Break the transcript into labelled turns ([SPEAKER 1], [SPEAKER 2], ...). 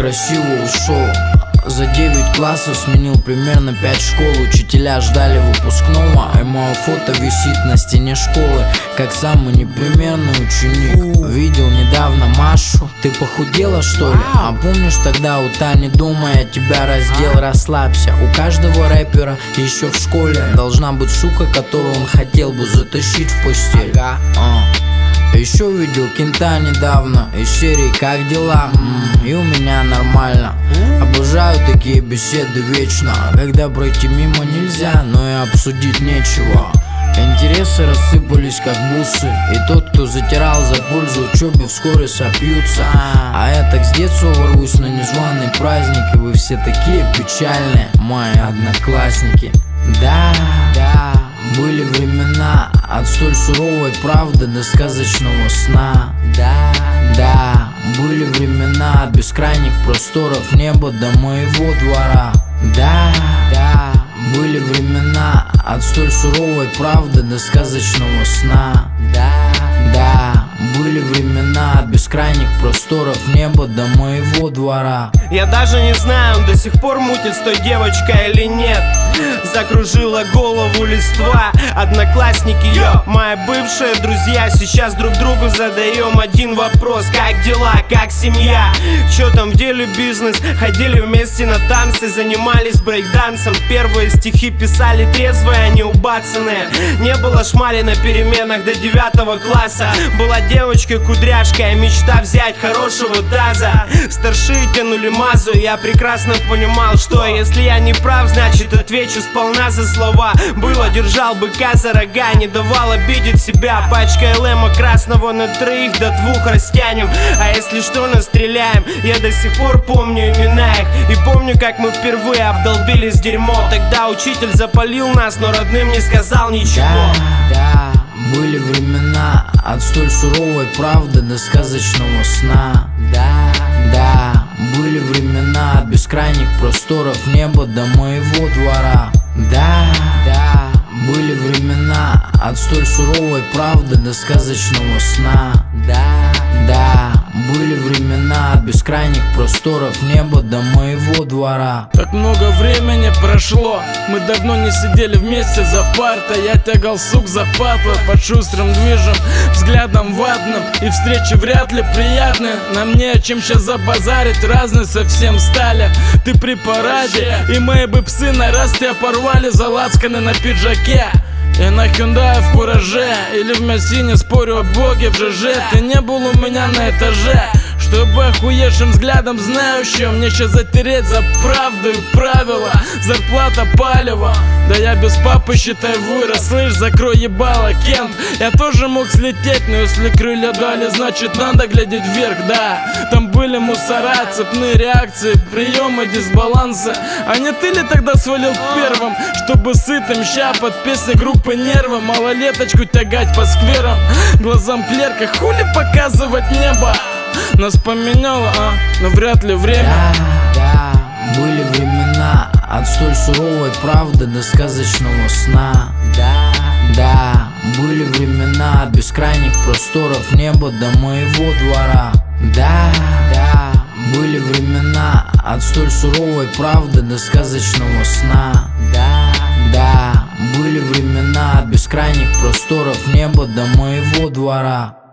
[SPEAKER 1] красиво ушел. За 9 классов сменил примерно 5 школ. Учителя ждали выпускного, и мое фото висит на стене школы, как самый непримерный ученик. Видел недавно Машу, ты похудела, что ли? А помнишь, тогда у Тани дома я тебя раздел? Расслабься, у каждого рэпера еще в школе должна быть сука, которую он хотел бы затащить в постель. Еще видел Кента недавно из серии «Как дела?» И у меня нормально. Обожаю такие беседы вечно, когда пройти мимо нельзя, но и обсудить нечего. Интересы рассыпались как бусы, и тот, кто затирал за пользу учебе, вскоре сопьются. А я так с детства ворвусь на незваный праздник, и вы все такие печальные, мои одноклассники. Да, были времена от столь суровой правды до сказочного сна. Да, были времена от бескрайних просторов неба до моего двора. Да, были времена от столь суровой правды до сказочного сна. Да, были времена от бескрайних просторов неба до моего двора.
[SPEAKER 2] Я даже не знаю, он до сих пор мутит с той девочкой или нет. Закружила голову листва. Одноклассники, мои бывшие друзья. Сейчас друг другу задаем один вопрос: как дела, как семья? Чё там в деле бизнес? Ходили вместе на танцы, занимались брейкдансом. Первые стихи писали трезвые, а не убацанные. Не было шмали на переменах до 9 класса. Была девочкой-кудряшкой, мечта взять хорошего таза. Старшие тянули мазу, я прекрасно понимал, что если я не прав, значит отвечу сполна за слова. Было, держал быка за рога, не давал обидеть себя. Пачка ЛМа красного на 3 до 2 растянем. А если что, настреляем. Я до сих пор помню имена их, и помню, как мы впервые обдолбились дерьмо. Тогда учитель запалил нас, но родным не сказал ничего.
[SPEAKER 1] Да, были времена от столь суровой правды до сказочного сна. Да, были времена от бескрайних просторов неба до моего двора. Да, были времена от столь суровой правды до сказочного сна. Да, были времена от бескрайних просторов неба до моего двора.
[SPEAKER 3] Так много времени прошло, мы давно не сидели вместе за партой. Я тягал сук за патлы под шустрым движем, взглядом ватным. И встречи вряд ли приятны. Нам не о чем сейчас забазарить, разные совсем стали. Ты при параде, и мои бы псы на раз тебя порвали за лацканы на пиджаке. И на Hyundai в Кураже, или в Мясине, спорю о боге в ЖЖ. Ты не был у меня на этаже, чтобы охуевшим взглядом знающим мне сейчас затереть за правду и правила. Зарплата палево, да я без папы считай вырос. Слышь, закрой ебало, Кент. Я тоже мог слететь, но если крылья дали, значит надо глядеть вверх, да. Там были мусора, цепные реакции, приемы, дисбалансы. А не ты ли тогда свалил первым, чтобы сытым ща под песни группы Нервы малолеточку тягать по скверам? Глазам клерка хули показывать небо? Нас поменяло, но вряд ли время.
[SPEAKER 1] Да, были времена от столь суровой правды до сказочного сна. Да, были времена от бескрайних просторов неба до моего двора. Да, были времена от столь суровой правды до сказочного сна. Да, были времена от бескрайних просторов неба до моего двора.